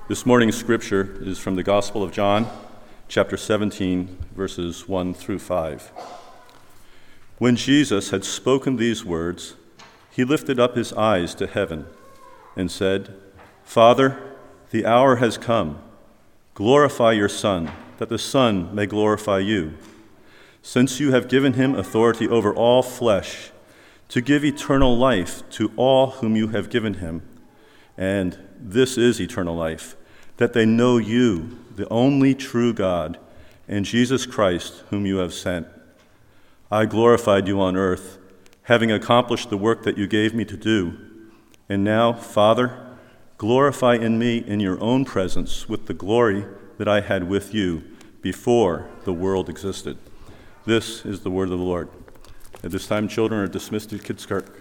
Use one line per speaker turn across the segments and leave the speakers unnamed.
This morning's scripture is from the Gospel of John, chapter 17, verses 1 through 5. When Jesus had spoken these words, he lifted up his eyes to heaven and said, "Father, the hour has come. Glorify your Son, that the Son may glorify you, since you have given him authority over all flesh, to give eternal life to all whom you have given him. And this is eternal life, that they know you, the only true God, and Jesus Christ, whom you have sent. I glorified you on earth, having accomplished the work that you gave me to do. And now, Father, glorify in me in your own presence with the glory that I had with you before the world existed." This is the word of the Lord. At this time, children are dismissed to Kids Kirk.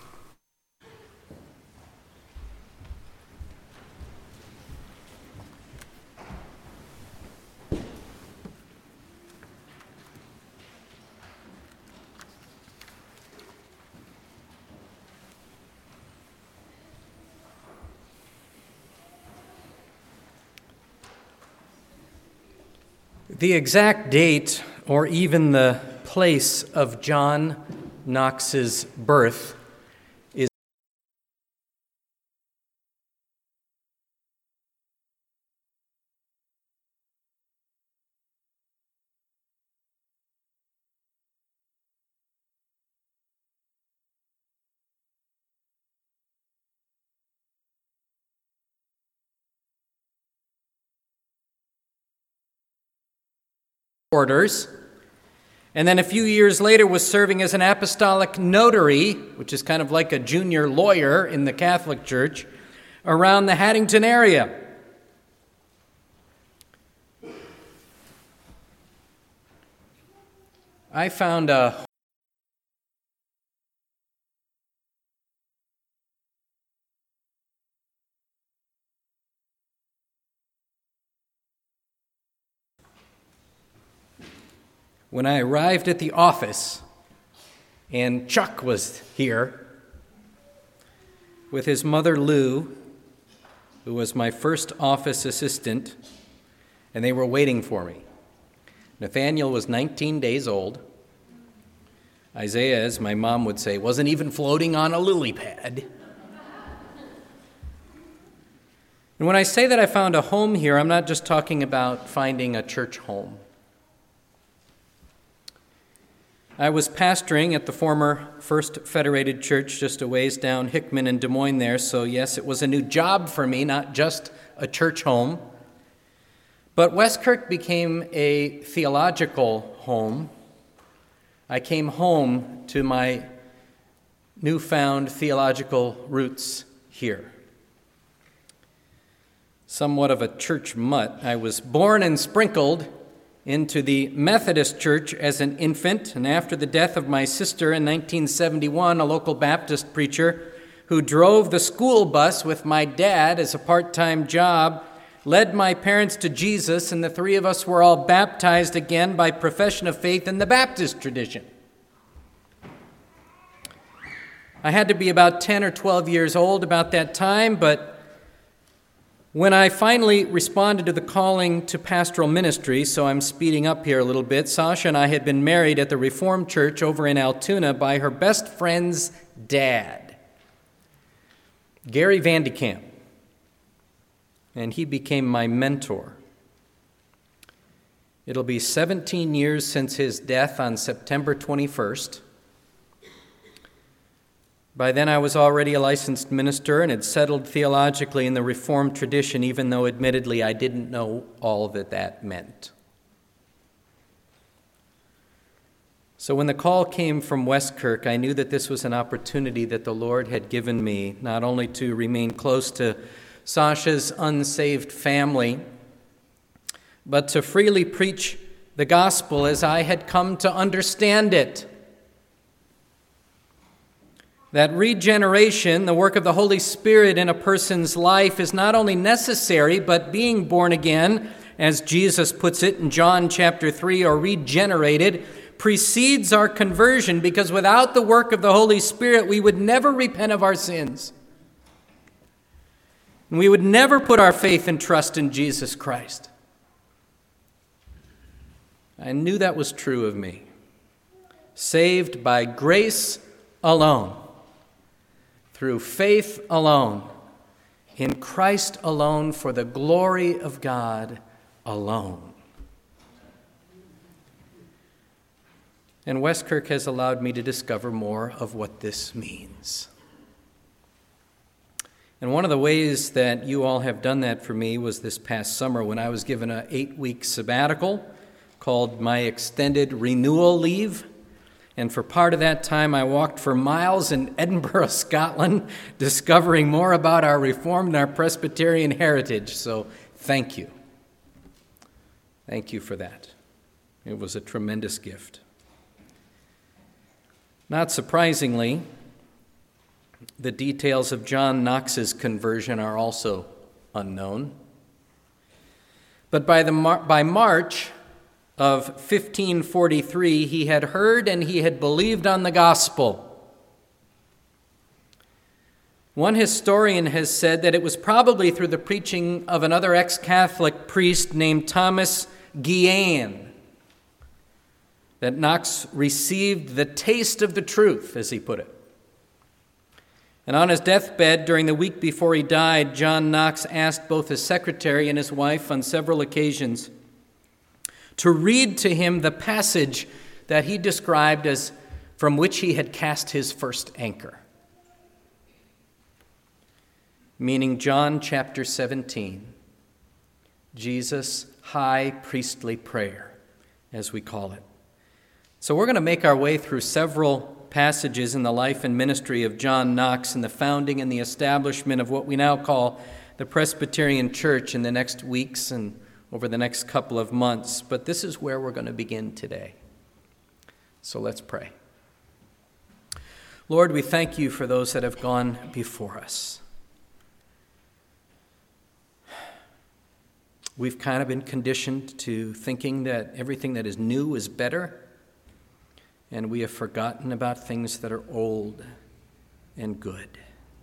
The exact date or even the place of John Knox's birth is orders, and then a few years later was serving as an apostolic notary, which is kind of like a junior lawyer in the Catholic Church, around the Haddington area. I found a When I arrived at the office, and Chuck was here with his mother Lou, who was my first office assistant, and they were waiting for me. Nathaniel was 19 days old. Isaiah, as my mom would say, wasn't even floating on a lily pad. And when I say that I found a home here, I'm not just talking about finding a church home. I was pastoring at the former First Federated Church just a ways down Hickman and Des Moines there, so yes, it was a new job for me, not just a church home. But Westkirk became a theological home. I came home to my newfound theological roots here. Somewhat of a church mutt, I was born and sprinkled into the Methodist Church as an infant, and after the death of my sister in 1971, a local Baptist preacher who drove the school bus with my dad as a part-time job led my parents to Jesus, and the three of us were all baptized again by profession of faith in the Baptist tradition. I had to be about 10 or 12 years old about that time, but when I finally responded to the calling to pastoral ministry, so I'm speeding up here a little bit, Sasha and I had been married at the Reformed Church over in Altoona by her best friend's dad, Gary Van de Kamp, and he became my mentor. It'll be 17 years since his death on September 21st. By then I was already a licensed minister and had settled theologically in the Reformed tradition, even though admittedly I didn't know all that meant. So when the call came from Westkirk, I knew that this was an opportunity that the Lord had given me, not only to remain close to Sasha's unsaved family, but to freely preach the gospel as I had come to understand it. That regeneration, the work of the Holy Spirit in a person's life, is not only necessary, but being born again, as Jesus puts it in John chapter 3, or regenerated, precedes our conversion, because without the work of the Holy Spirit, we would never repent of our sins. and we would never put our faith and trust in Jesus Christ. I knew that was true of me. Saved by grace alone, through faith alone, in Christ alone, for the glory of God alone. And Westkirk has allowed me to discover more of what this means. And one of the ways that you all have done that for me was this past summer when I was given an 8-week sabbatical called my extended renewal leave. And for part of that time, I walked for miles in Edinburgh, Scotland, discovering more about our Reformed and our Presbyterian heritage. So thank you. Thank you for that. It was a tremendous gift. Not surprisingly, the details of John Knox's conversion are also unknown. But by March of 1543, he had heard and he had believed on the gospel. One historian has said that it was probably through the preaching of another ex-Catholic priest named Thomas Guillain that Knox received the taste of the truth, as he put it. And on his deathbed, during the week before he died, John Knox asked both his secretary and his wife on several occasions to read to him the passage that he described as from which he had cast his first anchor. Meaning John chapter 17, Jesus' high priestly prayer, as we call it. So we're going to make our way through several passages in the life and ministry of John Knox and the founding and the establishment of what we now call the Presbyterian Church in the next weeks and over the next couple of months. But this is where we're going to begin today. So let's pray. Lord, we thank you for those that have gone before us. We've kind of been conditioned to thinking that everything that is new is better. And we have forgotten about things that are old and good.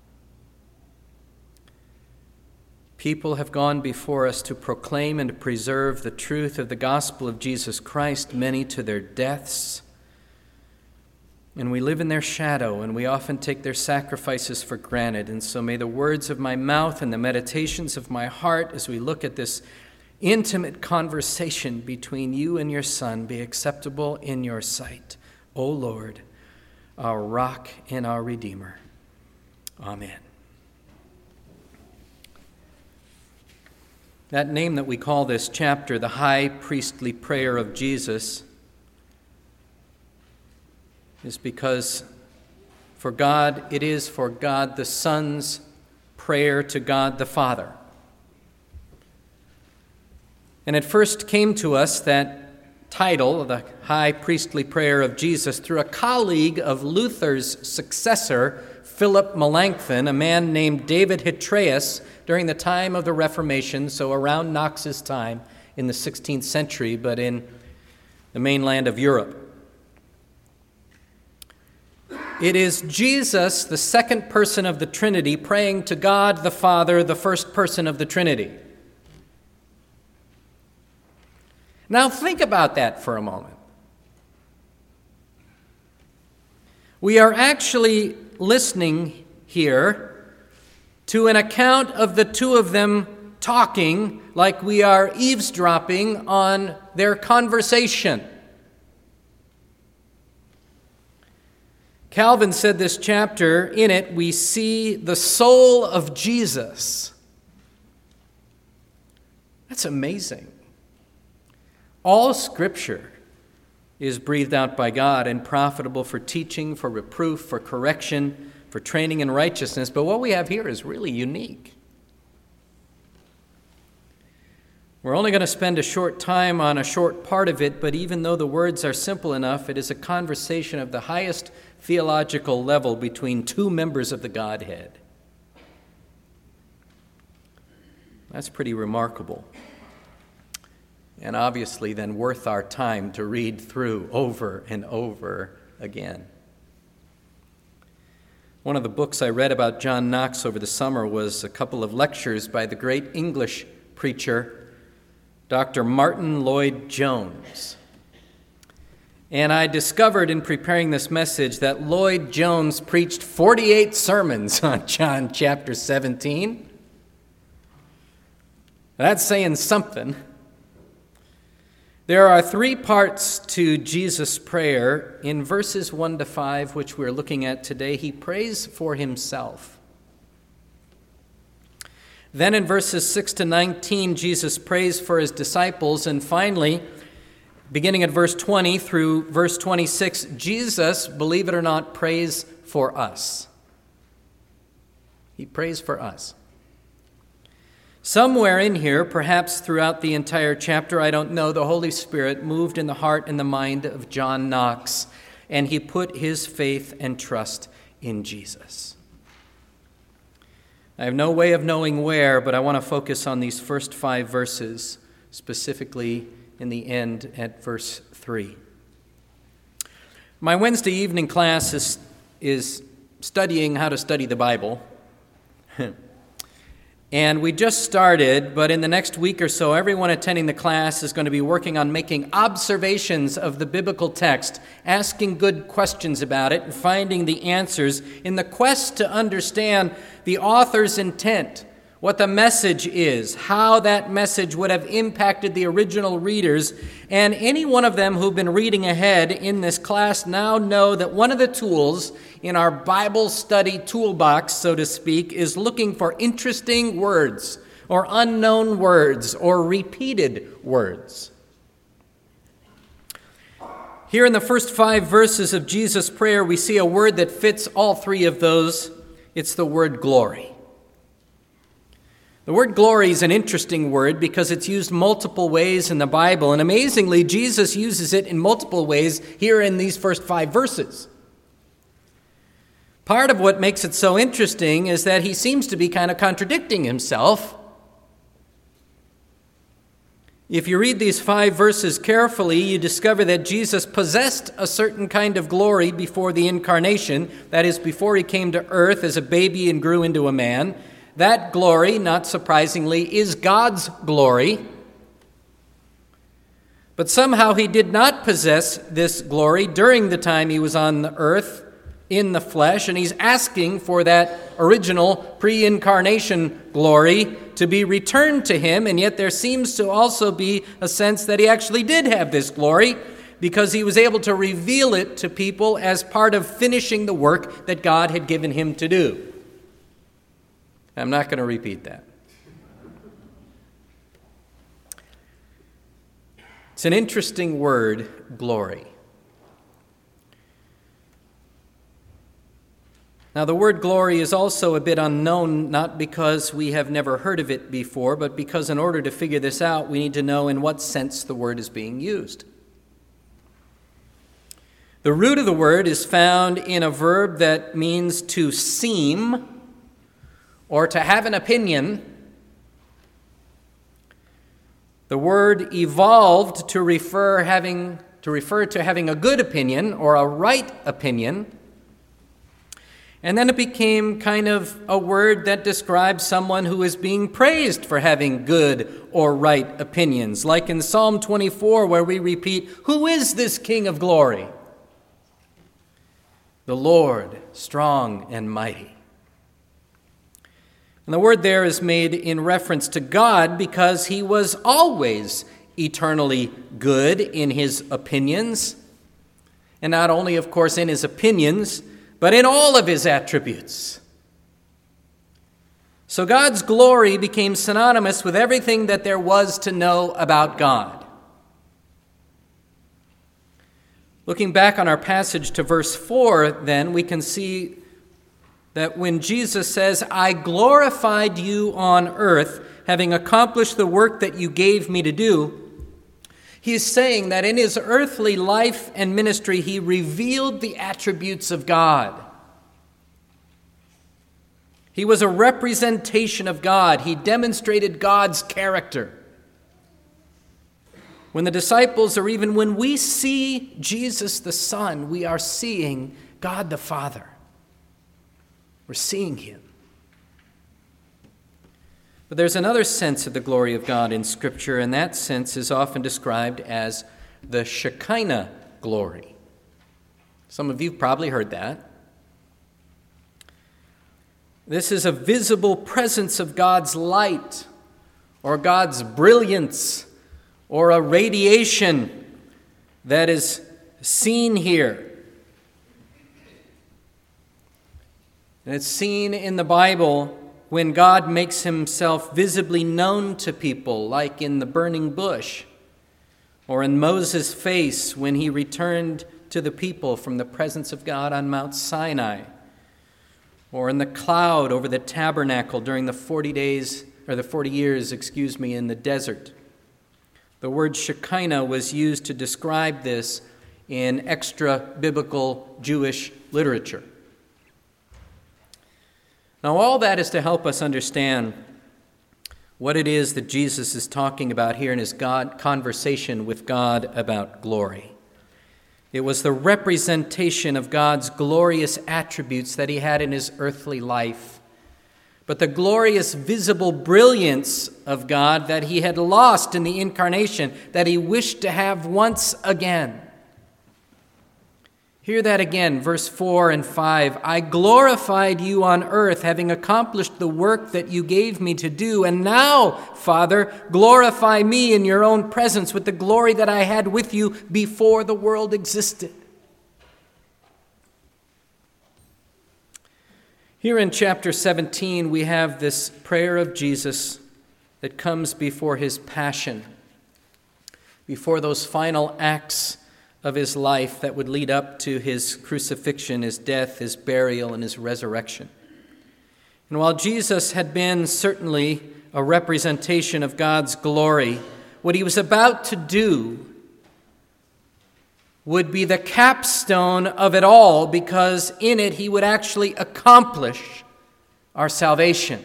People have gone before us to proclaim and to preserve the truth of the gospel of Jesus Christ, many to their deaths. And we live in their shadow, and we often take their sacrifices for granted. And so may the words of my mouth and the meditations of my heart, as we look at this intimate conversation between you and your Son, be acceptable in your sight. O Lord, our rock and our Redeemer. Amen. That name that we call this chapter, the high priestly prayer of Jesus, is because it is for God the Son's prayer to God the Father. And it first came to us, that title, the high priestly prayer of Jesus, through a colleague of Luther's successor, Philip Melanchthon, a man named David Hytræus, during the time of the Reformation, so around Knox's time in the 16th century, but in the mainland of Europe. It is Jesus, the second person of the Trinity, praying to God the Father, the first person of the Trinity. Now think about that for a moment. We are actually listening here to an account of the two of them talking like we are eavesdropping on their conversation. Calvin said this chapter, in it we see the soul of Jesus. That's amazing. All Scripture is breathed out by God and profitable for teaching, for reproof, for correction, for training in righteousness. But what we have here is really unique. We're only going to spend a short time on a short part of it, but even though the words are simple enough, it is a conversation of the highest theological level between two members of the Godhead. That's pretty remarkable. And obviously then worth our time to read through over and over again. One of the books I read about John Knox over the summer was a couple of lectures by the great English preacher, Dr. Martin Lloyd-Jones. And I discovered in preparing this message that Lloyd-Jones preached 48 sermons on John chapter 17. That's saying something. There are 3 parts to Jesus' prayer. In verses 1 to 5, which we're looking at today, he prays for himself. Then in verses 6 to 19, Jesus prays for his disciples. And finally, beginning at verse 20 through verse 26, Jesus, believe it or not, prays for us. He prays for us. Somewhere in here, perhaps throughout the entire chapter, I don't know, the Holy Spirit moved in the heart and the mind of John Knox, and he put his faith and trust in Jesus. I have no way of knowing where, but I want to focus on these first 5 verses, specifically in the end at verse 3. My Wednesday evening class is studying how to study the Bible. And we just started, but in the next week or so, everyone attending the class is going to be working on making observations of the biblical text, asking good questions about it, and finding the answers in the quest to understand the author's intent, what the message is, how that message would have impacted the original readers. And any one of them who've been reading ahead in this class now know that one of the tools in our Bible study toolbox, so to speak, is looking for interesting words or unknown words or repeated words. Here in the first 5 verses of Jesus' prayer, we see a word that fits all 3 of those. It's the word glory. The word glory is an interesting word because it's used multiple ways in the Bible, and amazingly, Jesus uses it in multiple ways here in these first 5 verses. Part of what makes it so interesting is that he seems to be kind of contradicting himself. If you read these 5 verses carefully, you discover that Jesus possessed a certain kind of glory before the incarnation, that is, before he came to earth as a baby and grew into a man. That glory, not surprisingly, is God's glory. But somehow he did not possess this glory during the time he was on the earth in the flesh, and he's asking for that original pre-incarnation glory to be returned to him, and yet there seems to also be a sense that he actually did have this glory because he was able to reveal it to people as part of finishing the work that God had given him to do. I'm not going to repeat that. It's an interesting word, glory. Now, the word glory is also a bit unknown, not because we have never heard of it before, but because in order to figure this out, we need to know in what sense the word is being used. The root of the word is found in a verb that means to seem, or to have an opinion. The word evolved to refer to having a good opinion or a right opinion. And then it became kind of a word that describes someone who is being praised for having good or right opinions. Like in Psalm 24, where we repeat, "Who is this King of glory?" The Lord, strong and mighty. And the word there is made in reference to God because he was always eternally good in his opinions. And not only, of course, in his opinions, but in all of his attributes. So God's glory became synonymous with everything that there was to know about God. Looking back on our passage to verse 4, then, we can see that when Jesus says, "I glorified you on earth, having accomplished the work that you gave me to do," he's saying that in his earthly life and ministry, he revealed the attributes of God. He was a representation of God. He demonstrated God's character. When the disciples, or even when we see Jesus the Son, we are seeing God the Father. We're seeing him. But there's another sense of the glory of God in Scripture, and that sense is often described as the Shekinah glory. Some of you have probably heard that. This is a visible presence of God's light, or God's brilliance, or a radiation that is seen here. And it's seen in the Bible when God makes himself visibly known to people, like in the burning bush, or in Moses' face when he returned to the people from the presence of God on Mount Sinai, or in the cloud over the tabernacle during the 40 years, in the desert. The word Shekinah was used to describe this in extra-biblical Jewish literature. Now, all that is to help us understand what it is that Jesus is talking about here in his conversation with God about glory. It was the representation of God's glorious attributes that he had in his earthly life, but the glorious visible brilliance of God that he had lost in the incarnation, that he wished to have once again. Hear that again, verse 4 and 5. I glorified you on earth, having accomplished the work that you gave me to do. And now, Father, glorify me in your own presence with the glory that I had with you before the world existed. Here in chapter 17, we have this prayer of Jesus that comes before his passion, before those final acts of his life that would lead up to his crucifixion, his death, his burial, and his resurrection. And while Jesus had been certainly a representation of God's glory, what he was about to do would be the capstone of it all, because in it he would actually accomplish our salvation.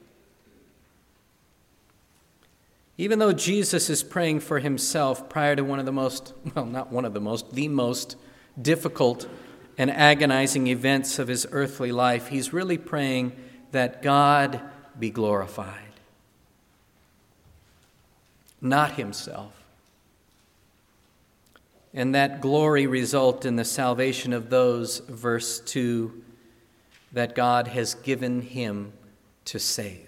Even though Jesus is praying for himself prior to the most difficult and agonizing events of his earthly life, he's really praying that God be glorified, not himself. And that glory result in the salvation of those, verse 2, that God has given him to save.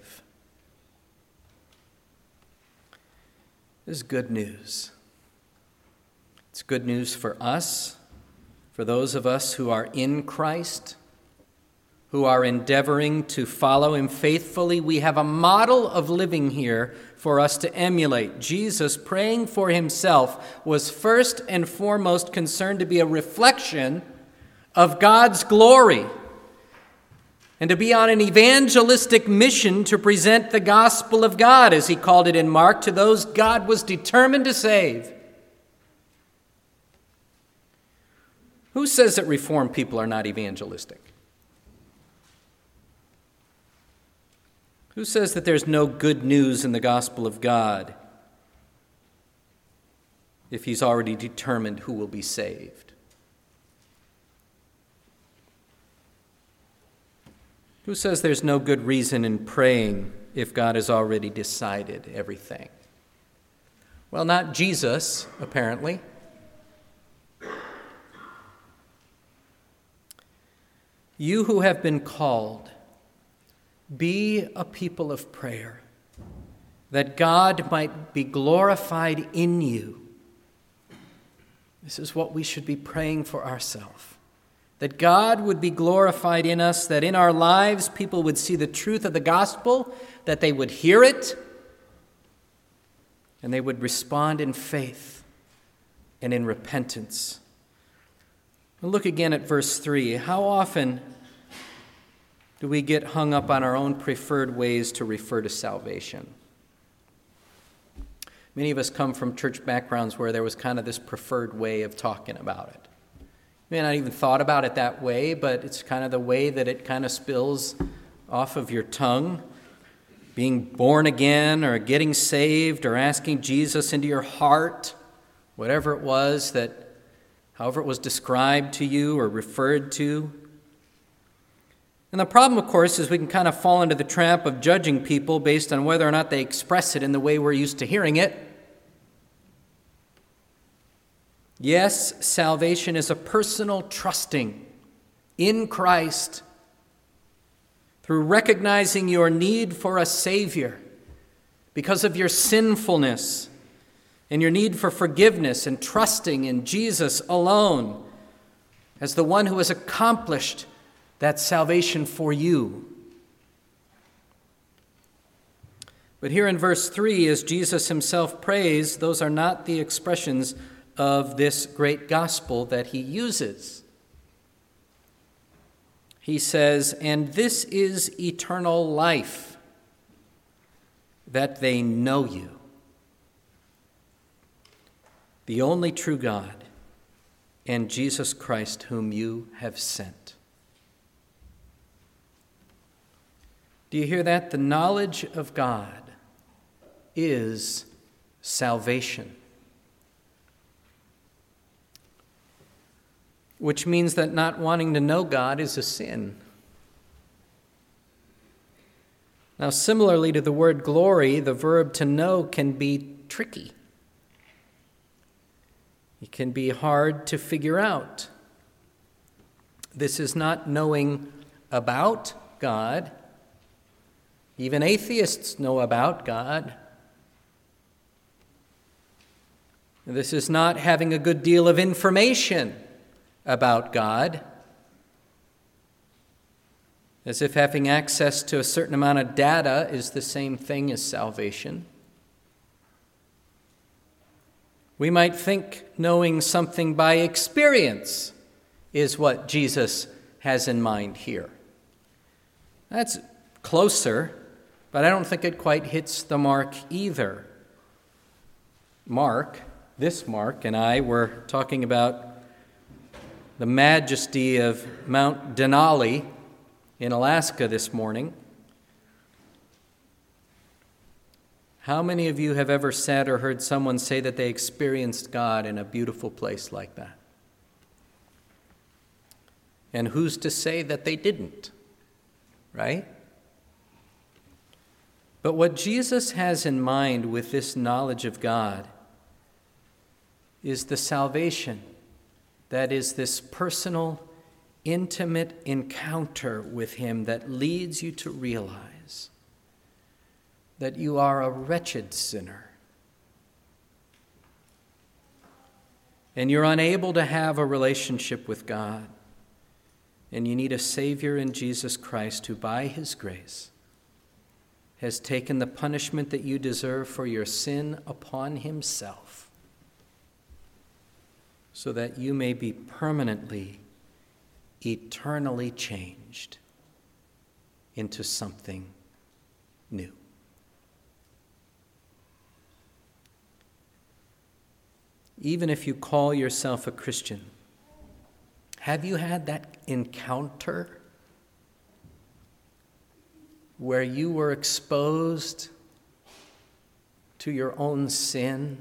This is good news. It's good news for us, for those of us who are in Christ, who are endeavoring to follow him faithfully. We have a model of living here for us to emulate. Jesus, praying for himself, was first and foremost concerned to be a reflection of God's glory, and to be on an evangelistic mission to present the gospel of God, as he called it in Mark, to those God was determined to save. Who says that Reformed people are not evangelistic? Who says that there's no good news in the gospel of God if he's already determined who will be saved? Who says there's no good reason in praying if God has already decided everything? Well, not Jesus, apparently. You who have been called, be a people of prayer, that God might be glorified in you. This is what we should be praying for ourselves. That God would be glorified in us, that in our lives people would see the truth of the gospel, that they would hear it, and they would respond in faith and in repentance. We'll look again at verse 3. How often do we get hung up on our own preferred ways to refer to salvation? Many of us come from church backgrounds where there was kind of this preferred way of talking about it. You may not even thought about it that way, but it's kind of the way that it kind of spills off of your tongue. Being born again, or getting saved, or asking Jesus into your heart, whatever it was that, however it was described to you or referred to. And the problem, of course, is we can kind of fall into the trap of judging people based on whether or not they express it in the way we're used to hearing it. Yes, salvation is a personal trusting in Christ through recognizing your need for a Savior because of your sinfulness and your need for forgiveness, and trusting in Jesus alone as the one who has accomplished that salvation for you. But here in verse 3, as Jesus himself prays, those are not the expressions of this great gospel that he uses. He says, "And this is eternal life, that they know you, the only true God, and Jesus Christ, whom you have sent." Do you hear that? The knowledge of God is salvation. Which means that not wanting to know God is a sin. Now, similarly to the word glory, the verb to know can be tricky. It can be hard to figure out. This is not knowing about God. Even atheists know about God. This is not having a good deal of information about God, as if having access to a certain amount of data is the same thing as salvation. We might think knowing something by experience is what Jesus has in mind here. That's closer, but I don't think it quite hits the mark either. Mark and I were talking about the majesty of Mount Denali in Alaska this morning. How many of you have ever said or heard someone say that they experienced God in a beautiful place like that? And who's to say that they didn't, right? But what Jesus has in mind with this knowledge of God is the salvation that is this personal, intimate encounter with him that leads you to realize that you are a wretched sinner and you're unable to have a relationship with God, and you need a Savior in Jesus Christ who, by his grace, has taken the punishment that you deserve for your sin upon himself, so that you may be permanently, eternally changed into something new. Even if you call yourself a Christian, have you had that encounter where you were exposed to your own sin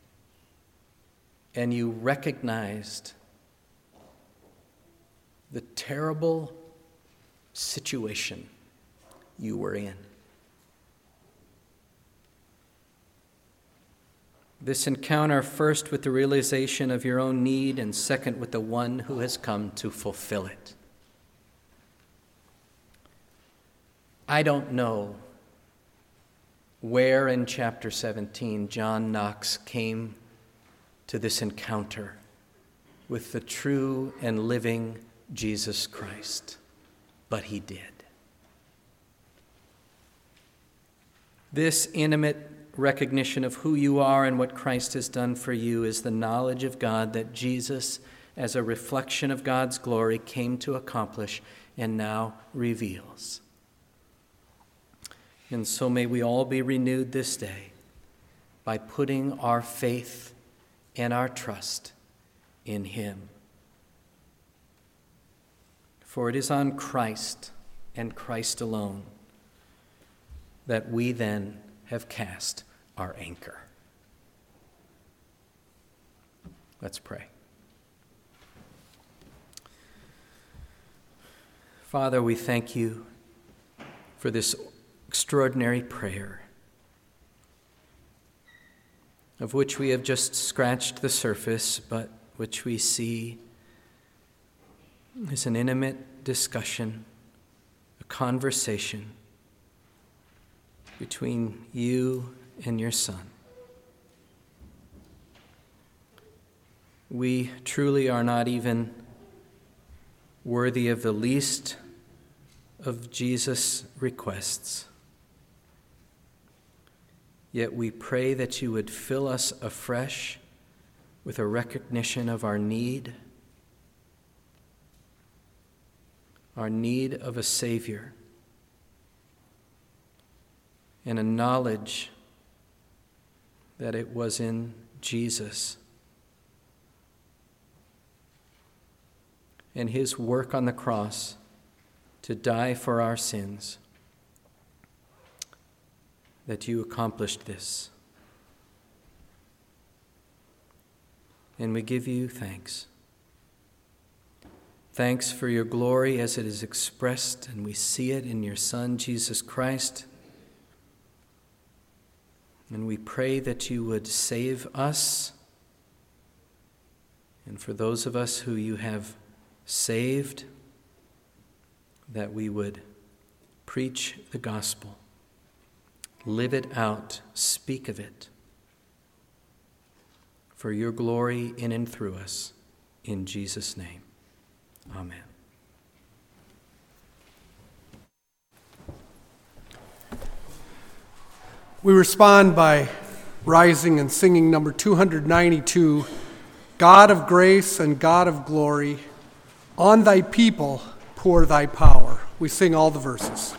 and you recognized the terrible situation you were in? This encounter, first with the realization of your own need, and second with the one who has come to fulfill it. I don't know where in chapter 17 John Knox came to this encounter with the true and living Jesus Christ, but he did. This intimate recognition of who you are and what Christ has done for you is the knowledge of God that Jesus, as a reflection of God's glory, came to accomplish and now reveals. And so may we all be renewed this day by putting our faith and our trust in him. For it is on Christ and Christ alone that we then have cast our anchor. Let's pray. Father, we thank you for this extraordinary prayer, of which we have just scratched the surface, but which we see as an intimate discussion, a conversation between you and your Son. We truly are not even worthy of the least of Jesus' requests. Yet we pray that you would fill us afresh with a recognition of our need of a Savior, and a knowledge that it was in Jesus and his work on the cross to die for our sins that you accomplished this. And we give you thanks. Thanks for your glory as it is expressed, and we see it in your Son, Jesus Christ. And we pray that you would save us, and for those of us who you have saved, that we would preach the gospel, live it out, speak of it, for your glory in and through us, in Jesus' name. Amen.
We respond by rising and singing number 292, God of grace and God of glory, on thy people pour thy power. We sing all the verses.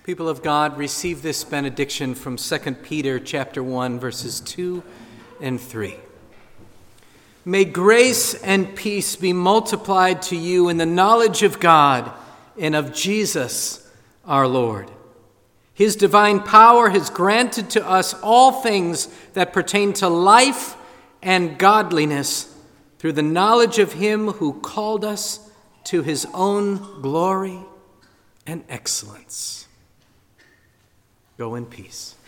People of God, receive this benediction from 2 Peter chapter 1, verses 2 and 3. May grace and peace be multiplied to you in the knowledge of God and of Jesus our Lord. His divine power has granted to us all things that pertain to life and godliness through the knowledge of him who called us to his own glory and excellence. Go in peace.